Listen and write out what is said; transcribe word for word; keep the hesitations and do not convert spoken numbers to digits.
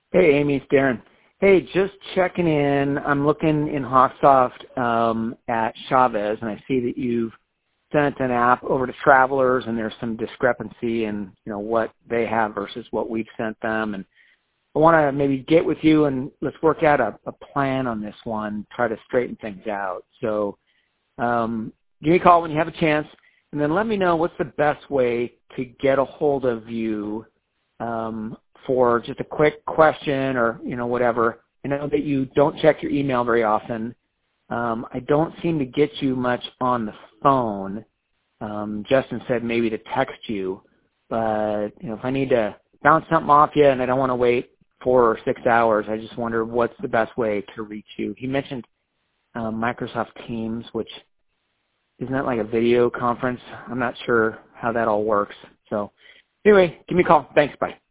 Hey, Amy, it's Darren. Hey, just checking in. I'm looking in Hawksoft um, at Chavez, and I see that you've sent an app over to travelers, and there's some discrepancy in you know what they have versus what we've sent them. And I want to maybe get with you and let's work out a, a plan on this one, try to straighten things out. So um, give me a call when you have a chance, and then let me know what's the best way to get a hold of you um, for just a quick question or, you know, whatever. I know that you don't check your email very often. Um, I don't seem to get you much on the phone. Um, Justin said maybe to text you, but, you know, if I need to bounce something off you and I don't want to wait four or six hours, I just wonder what's the best way to reach you. He mentioned um, Microsoft Teams, which isn't that like a video conference? I'm not sure how that all works. So anyway, give me a call. Thanks. Bye.